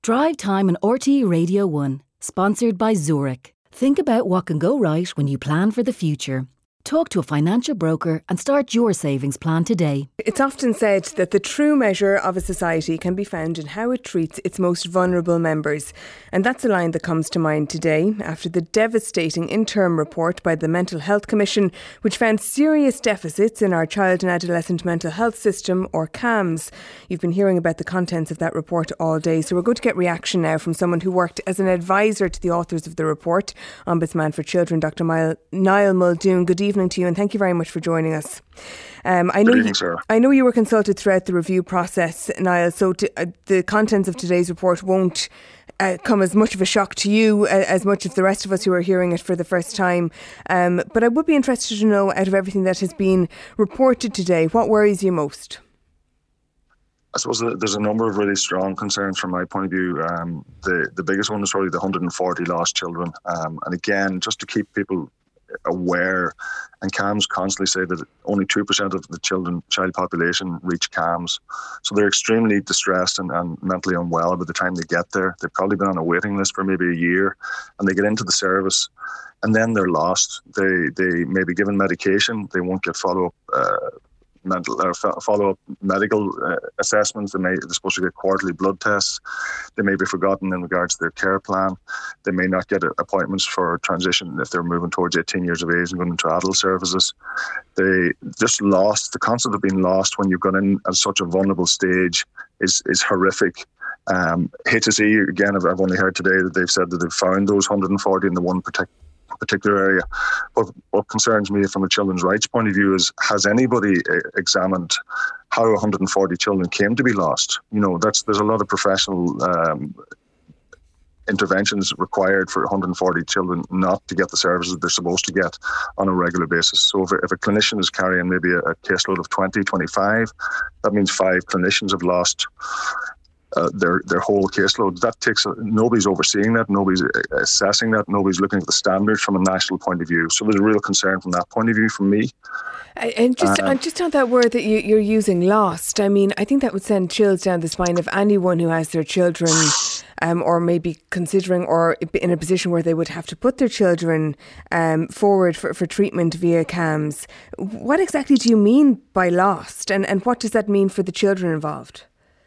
Drive Time on RTE Radio 1, sponsored by Zurich. Think about what can go right when you plan for the future. Talk to a financial broker and start your savings plan today. It's often said that the true measure of a society can be found in how it treats its most vulnerable members. And that's a line that comes to mind today after the devastating interim report by the Mental Health Commission, which found serious deficits in our child and adolescent mental health system, or CAMHS. You've been hearing about the contents of that report all day, so we're going to get reaction now from someone who worked as an advisor to the authors of the report, Ombudsman for Children, Dr. Niall Muldoon. Good evening to you, and thank you very much for joining us. I know you were consulted throughout the review process, Niall, so the contents of today's report won't come as much of a shock to you as much as the rest of us who are hearing it for the first time. But I would be interested to know, out of everything that has been reported today, what worries you most? I suppose there's a number of really strong concerns from my point of view. The biggest one is probably the 140 lost children. And again, just to keep people aware, and CAMHS constantly say that only 2% of the child population reach CAMHS. So they're extremely distressed and mentally unwell by the time they get there. They've probably been on a waiting list for maybe a year, and they get into the service and then they're lost. They may be given medication, they won't get follow-up medical assessments. They're supposed to get quarterly blood tests. They may be forgotten in regards to their care plan. They may not get appointments for transition if they're moving towards 18 years of age and going into adult services. They just lost. The concept of being lost when you've gone in at such a vulnerable stage is horrific. HSE, again, I've only heard today that they've said that they've found those 140 in the one particular area. But what concerns me from a children's rights point of view is, has anybody examined how 140 children came to be lost? You know, there's a lot of professional interventions required for 140 children not to get the services they're supposed to get on a regular basis. So if a clinician is carrying maybe a caseload of 20, 25, that means 5 clinicians have lost their whole caseload. That takes nobody's overseeing that, nobody's assessing that, nobody's looking at the standards from a national point of view. So there's a real concern from that point of view from me. And just on that word that you're using, lost, I mean, I think that would send chills down the spine of anyone who has their children or maybe considering or in a position where they would have to put their children forward for treatment via CAMHS. What exactly do you mean by lost, and what does that mean for the children involved?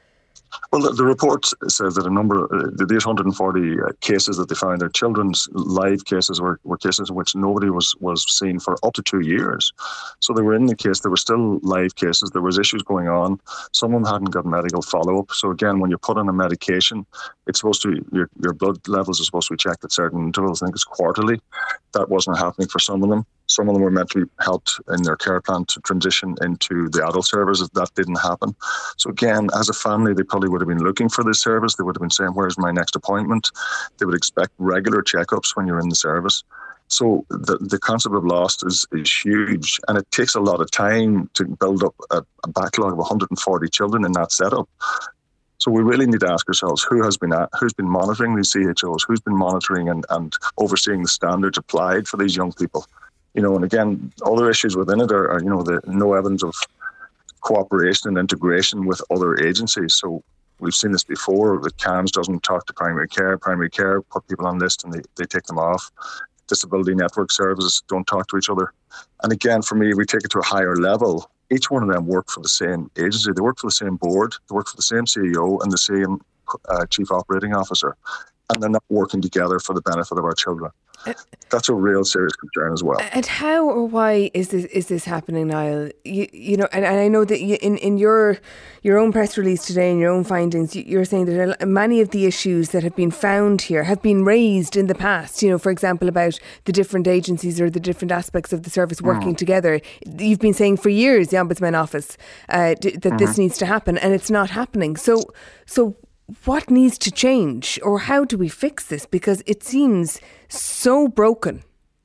Well, the report says that a number of these 140 cases that they found are children's live cases, were cases in which nobody was seen for up to 2 years. So they were in the case, there were still live cases, there was issues going on. Some of them hadn't got medical follow-up. So again, when you put on a medication, it's supposed to, your blood levels are supposed to be checked at certain intervals. I think it's quarterly. That wasn't happening for some of them. Some of them were meant to be helped in their care plan to transition into the adult services. That didn't happen. So again, as a family, they probably would have been looking for this service. They would have been saying, where's my next appointment? They would expect regular checkups when you're in the service. So the concept of lost is huge, and it takes a lot of time to build up a backlog of 140 children in that setup. So we really need to ask ourselves, who's been monitoring these CHOs, who's been monitoring and overseeing the standards applied for these young people. You know, and again, other issues within it are the no evidence of cooperation and integration with other agencies. So we've seen this before, that CAMHS doesn't talk to primary care put people on list and they take them off. Disability network services don't talk to each other. And again, for me, we take it to a higher level. Each one of them work for the same agency. They work for the same board. They work for the same CEO and the same chief operating officer. And they're not working together for the benefit of our children. That's a real serious concern as well. And how or why is this happening, Niall? You know, and I know that in your own press release today, in your own findings, you're saying that many of the issues that have been found here have been raised in the past. You know, for example, about the different agencies or the different aspects of the service working together. You've been saying for years, the Ombudsman Office, that this needs to happen, and it's not happening. So what needs to change, or how do we fix this? Because it seems so broken.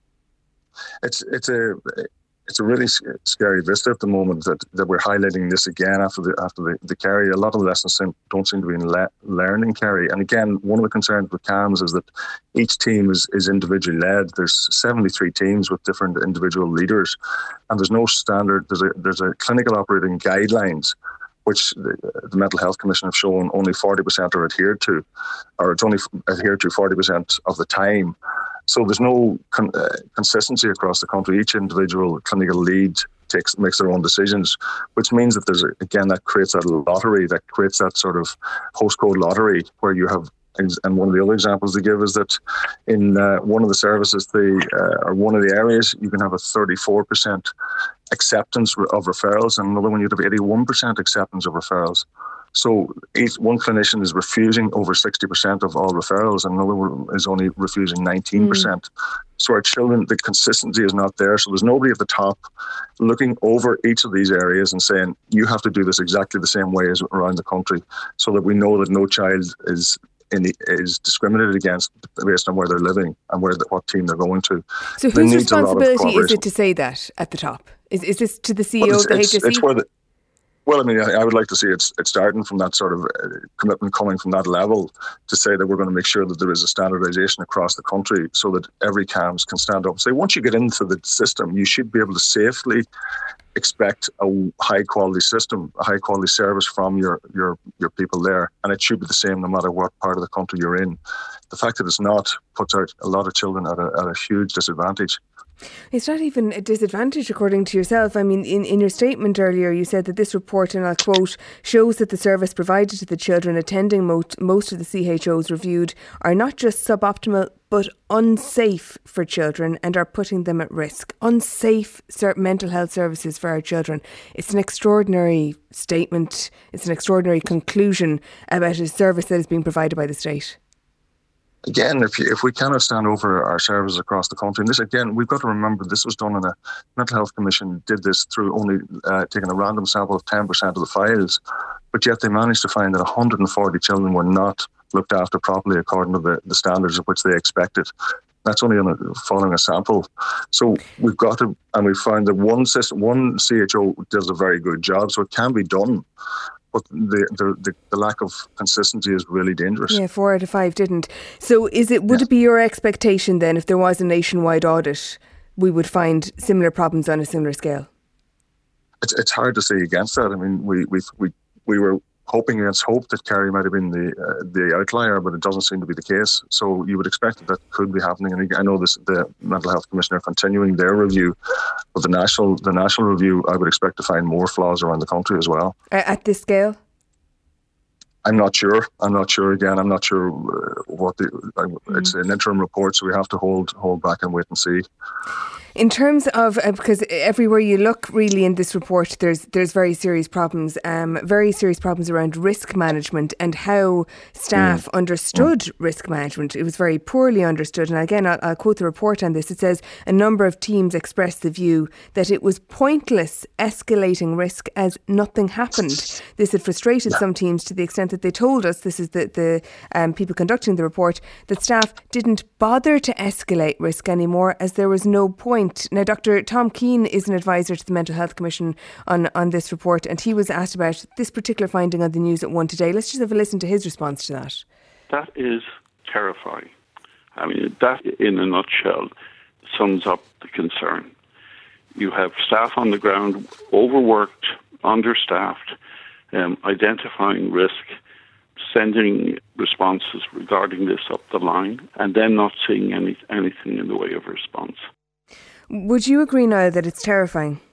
It's a really scary vista at the moment that we're highlighting this again after the Kerry. A lot of the lessons don't seem to be learned in Kerry. And again, one of the concerns with CAMHS is that each team is individually led. There's 73 teams with different individual leaders, and there's no standard. There's a clinical operating guidelines, which the Mental Health Commission have shown only 40% are adhered to, or it's only adhered to 40% of the time. So there's no consistency across the country. Each individual clinical lead makes their own decisions, which means that that creates that lottery, that creates that sort of postcode lottery where you have. And one of the other examples they give is that in one of the services, or one of the areas, you can have a 34% acceptance of referrals, and another one you'd have 81% acceptance of referrals. So one clinician is refusing over 60% of all referrals, and another one is only refusing 19%. So our children, the consistency is not there. So there's nobody at the top looking over each of these areas and saying, you have to do this exactly the same way as around the country, so that we know that no child is discriminated against based on where they're living and what team they're going to. So whose responsibility is it to say that at the top? Is this to the CEO of the HSE? It's where I would like to see it starting from that sort of commitment coming from that level to say that we're going to make sure that there is a standardisation across the country so that every CAMHS can stand up and say, once you get into the system, you should be able to safely expect a high quality system, a high quality service from your people there, and it should be the same no matter what part of the country you're in. The fact that it's not puts out a lot of children at a huge disadvantage. It's not even a disadvantage, according to yourself. I mean, in your statement earlier, you said that this report, and I'll quote, shows that the service provided to the children attending most of the CHOs reviewed are not just suboptimal, but unsafe for children and are putting them at risk. Unsafe mental health services for our children. It's an extraordinary statement. It's an extraordinary conclusion about a service that is being provided by the state. Again, if we cannot stand over our services across the country, and this again, we've got to remember this was done in a Mental Health Commission did this through only taking a random sample of 10% of the files, but yet they managed to find that 140 children were not looked after properly according to the standards of which they expected. That's only following a sample. So we've got to, and we've found that one CHO does a very good job, so it can be done. But the lack of consistency is really dangerous. Yeah, 4 out of 5 didn't. So would it be your expectation then, if there was a nationwide audit, we would find similar problems on a similar scale? It's hard to say against that. I mean, we were hoping against hope that Kerry might have been the outlier, but it doesn't seem to be the case. So you would expect that could be happening. And I know the Mental Health Commission are continuing their review, but the national review, I would expect to find more flaws around the country as well. At this scale? I'm not sure. Again, I'm not sure it's an interim report, so we have to hold back and wait and see. In terms of, because everywhere you look really in this report, there's very serious problems around risk management and how staff understood risk management. It was very poorly understood. And again, I'll quote the report on this. It says, a number of teams expressed the view that it was pointless escalating risk as nothing happened. This had frustrated some teams to the extent that they told us, this is the people conducting the report, that staff didn't bother to escalate risk anymore as there was no point. Now, Dr. Tom Keane is an advisor to the Mental Health Commission on this report, and he was asked about this particular finding on the news at 1 today. Let's just have a listen to his response to that. That is terrifying. I mean, that in a nutshell sums up the concern. You have staff on the ground, overworked, understaffed, identifying risk, sending responses regarding this up the line, and then not seeing anything in the way of response. Would you agree now that it's terrifying?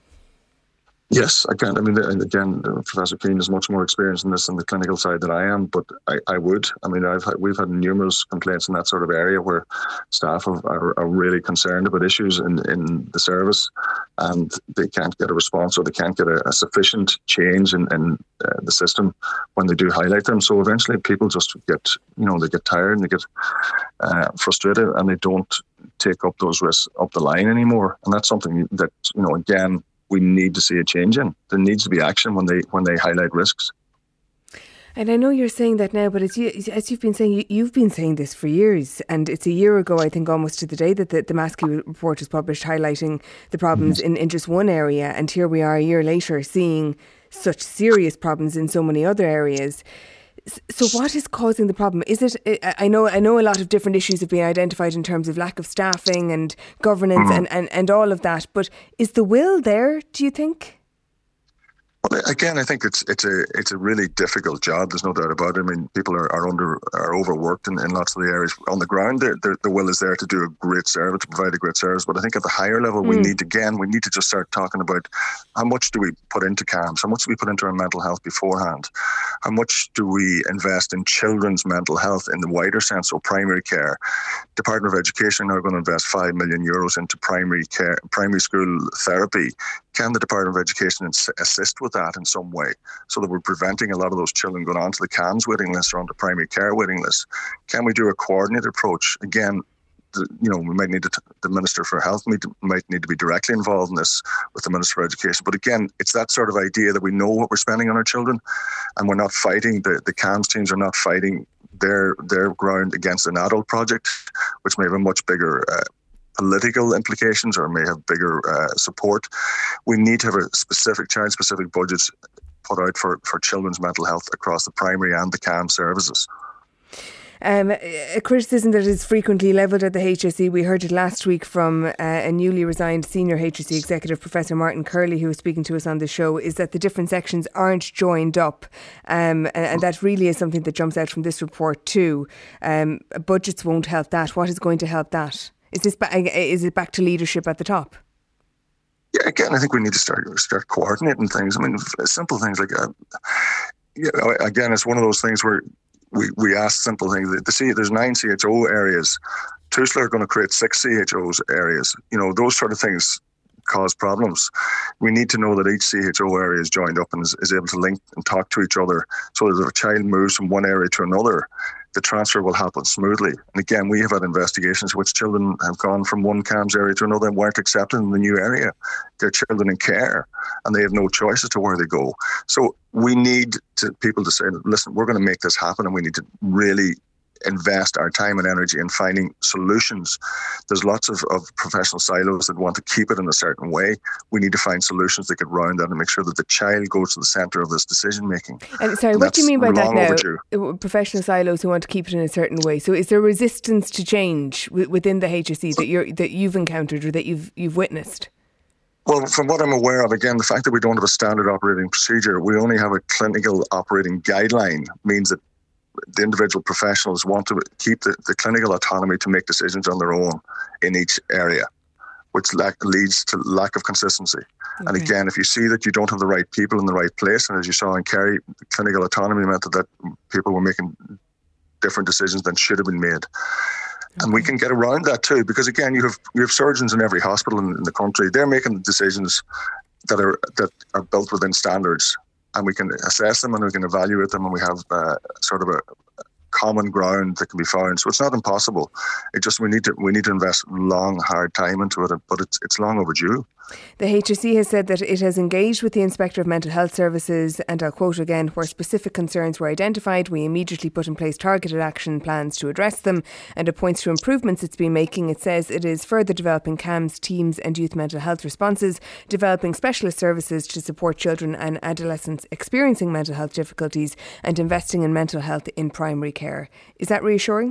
Yes, I can. I mean, again, Professor Keane is much more experienced in this on the clinical side than I am, but I would. I mean, we've had numerous complaints in that sort of area where staff are really concerned about issues in the service, and they can't get a response, or they can't get a sufficient change in the system when they do highlight them. So eventually people just get tired and they get frustrated, and they don't take up those risks up the line anymore. And that's something that, again, we need to see a change in. There needs to be action when they highlight risks. And I know you're saying that now, but as you've been saying, you've been saying this for years. And it's a year ago, I think, almost to the day that the Maskey report was published, highlighting the problems in just one area. And here we are a year later seeing such serious problems in so many other areas. So what is causing the problem? Is it? I know a lot of different issues have been identified in terms of lack of staffing and governance and all of that. But is the will there, do you think? Well, again, I think it's a really difficult job. There's no doubt about it. I mean, people are overworked in lots of the areas. On the ground, the will is there to do a great service, to provide a great service. But I think at the higher level, we need to just start talking about how much do we put into CAMHS, how much do we put into our mental health beforehand, how much do we invest in children's mental health in the wider sense, so primary care. Department of Education are now going to invest €5 million into primary school therapy. Can the Department of Education assist with that in some way so that we're preventing a lot of those children going onto the CAMHS waiting list or onto primary care waiting list? Can we do a coordinated approach? Again, we might need the Minister for Health might need to be directly involved in this with the Minister for Education. But again, it's that sort of idea that we know what we're spending on our children, and we're not fighting, the CAMHS teams are not fighting their ground against an adult project, which may have a much bigger political implications or may have bigger support. We need to have a child-specific budgets put out for children's mental health across the primary and the CAMHS services. A criticism that is frequently levelled at the HSE, we heard it last week from a newly resigned senior HSE executive, Professor Martin Curley, who was speaking to us on the show, is that the different sections aren't joined up. And that really is something that jumps out from this report too. Budgets won't help that. What is going to help that? Is it back to leadership at the top? Yeah, again, I think we need to start coordinating things. I mean, simple things like, again, it's one of those things where we ask simple things. There's 9 CHO areas. TUSLA are going to create 6 CHOs areas. Those sort of things cause problems. We need to know that each CHO area is joined up and is able to link and talk to each other, so that if a child moves from one area to another, the transfer will happen smoothly. And again, we have had investigations which children have gone from one CAMHS area to another and weren't accepted in the new area. They're children in care and they have no choice as to where they go. So we need people to say, listen, we're going to make this happen, and we need to really invest our time and energy in finding solutions. There's lots of professional silos that want to keep it in a certain way. We need to find solutions that get round that and make sure that the child goes to the centre of this decision making. And sorry, what do you mean by that now? Professional silos who want to keep it in a certain way. So is there resistance to change within the HSE that you've encountered or that you've witnessed? Well, from what I'm aware of, again, the fact that we don't have a standard operating procedure, we only have a clinical operating guideline, means that the individual professionals want to keep the clinical autonomy to make decisions on their own in each area, which leads to lack of consistency. Okay. And again, if you see that you don't have the right people in the right place, and as you saw in Kerry, clinical autonomy meant that people were making different decisions than should have been made. Okay. And we can get around that too, because again, you have surgeons in every hospital in the country. They're making decisions that are built within standards. And we can assess them and we can evaluate them, and we have sort of a common ground that can be found. So it's not impossible. It just we need to invest long, hard time into it, but it's long overdue. The HSE has said that it has engaged with the Inspector of Mental Health Services, and I'll quote again, where specific concerns were identified, we immediately put in place targeted action plans to address them, and it points to improvements it's been making. It says it is further developing CAMHS teams and youth mental health responses, developing specialist services to support children and adolescents experiencing mental health difficulties, and investing in mental health in primary care. Is that reassuring?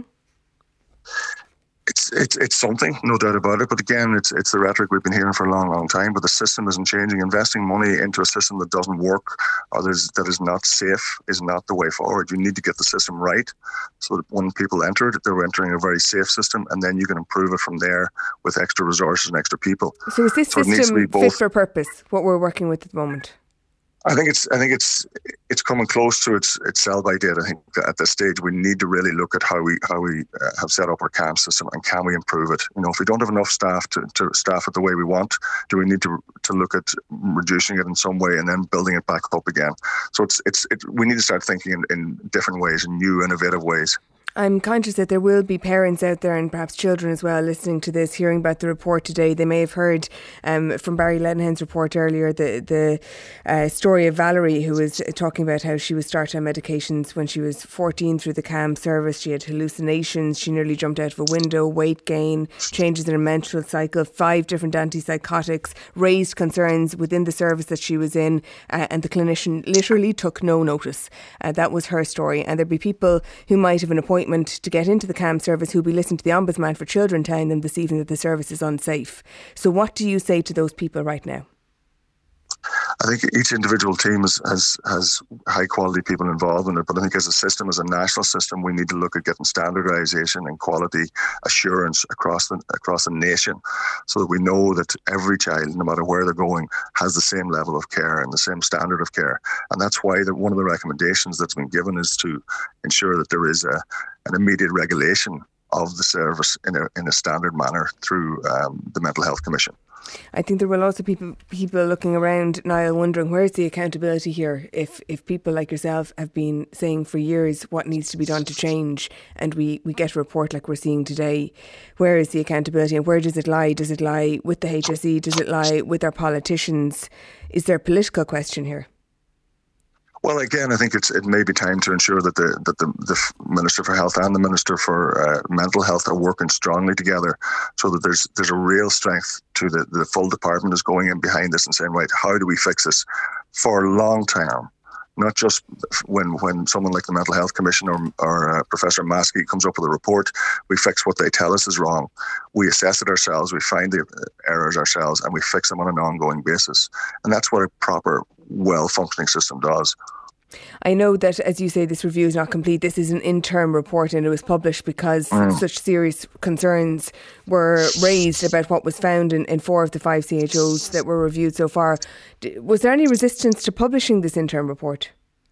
It's something, no doubt about it. But again, it's the rhetoric we've been hearing for a long, long time. But the system isn't changing. Investing money into a system that doesn't work or that is not safe is not the way forward. You need to get the system right, so that when people enter it, they're entering a very safe system, and then you can improve it from there with extra resources and extra people. So is this system fit for purpose, what we're working with at the moment? I think it's coming close to its sell-by date. I think at this stage we need to really look at how we have set up our CAMHS system, and can we improve it. If we don't have enough staff to staff it the way we want, do we need to look at reducing it in some way and then building it back up again? So we need to start thinking in different ways, in new, innovative ways. I'm conscious that there will be parents out there, and perhaps children as well, listening to this, hearing about the report today. They may have heard from Barry Lenihan's report earlier the story of Valerie, who was talking about how she was started on medications when she was 14 through the CAMHS service. She had hallucinations, she nearly jumped out of a window, weight gain, changes in her menstrual cycle, 5 different antipsychotics, raised concerns within the service that she was in, and the clinician literally took no notice. That was her story. And there'd be people who might have an appointment to get into the CAMHS service who'll be listening to the Ombudsman for Children telling them this evening that the service is unsafe. So what do you say to those people right now? I think each individual team has high quality people involved in it, but I think as a system, as a national system, we need to look at getting standardisation and quality assurance across the nation, so that we know that every child, no matter where they're going, has the same level of care and the same standard of care. And that's why one of the recommendations that's been given is to ensure that there is an immediate regulation of the service in a standard manner through the Mental Health Commission. I think there will also be people looking around, Niall, wondering where's the accountability here if people like yourself have been saying for years what needs to be done to change, and we get a report like we're seeing today. Where is the accountability, and where does it lie? Does it lie with the HSE? Does it lie with our politicians? Is there a political question here? Well, again, I think it may be time to ensure that the Minister for Health and the Minister for Mental Health are working strongly together, so that there's a real strength to the full department is going in behind this and saying, right, how do we fix this for long term? Not just when someone like the Mental Health Commission or Professor Maskey comes up with a report, we fix what they tell us is wrong. We assess it ourselves, we find the errors ourselves, and we fix them on an ongoing basis. And that's what a proper, well-functioning system does. I know that, as you say, this review is not complete. This is an interim report, and it was published because such serious concerns were raised about what was found in 4 of the 5 CHOs that were reviewed so far. Was there any resistance to publishing this interim report?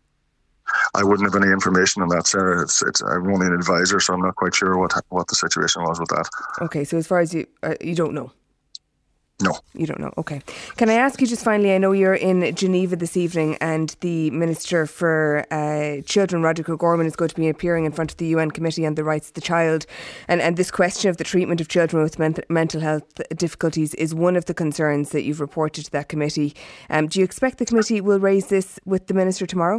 I wouldn't have any information on that, Sarah. I'm only an advisor, so I'm not quite sure what the situation was with that. Okay, so as far as you don't know? No. You don't know. Okay. Can I ask you just finally, I know you're in Geneva this evening, and the Minister for Children, Roderick O'Gorman, is going to be appearing in front of the UN Committee on the Rights of the Child. And this question of the treatment of children with mental health difficulties is one of the concerns that you've reported to that committee. Do you expect the committee will raise this with the Minister tomorrow?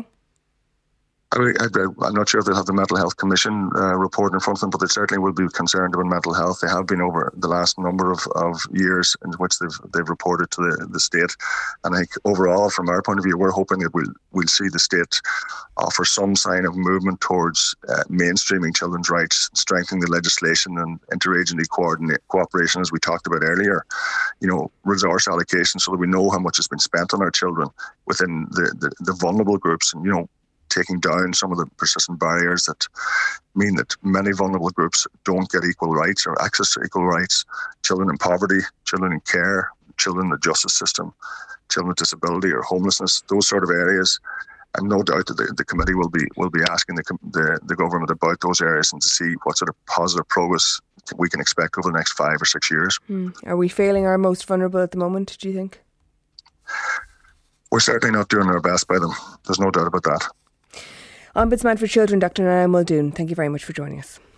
I'm not sure if they'll have the Mental Health Commission report in front of them, but they certainly will be concerned about mental health. They have been over the last number of years in which they've reported to the state. And I think overall, from our point of view, we're hoping that we'll see the state offer some sign of movement towards mainstreaming children's rights, strengthening the legislation and interagency cooperation, as we talked about earlier. Resource allocation, so that we know how much has been spent on our children within the vulnerable groups, and taking down some of the persistent barriers that mean that many vulnerable groups don't get equal rights or access to equal rights. Children in poverty, children in care, children in the justice system, children with disability or homelessness, those sort of areas. And no doubt that the committee will be asking the government about those areas and to see what sort of positive progress we can expect over the next 5 or 6 years. Are we failing our most vulnerable at the moment, do you think? We're certainly not doing our best by them. There's no doubt about that. Ombudsman for Children, Dr. Niall Muldoon, thank you very much for joining us.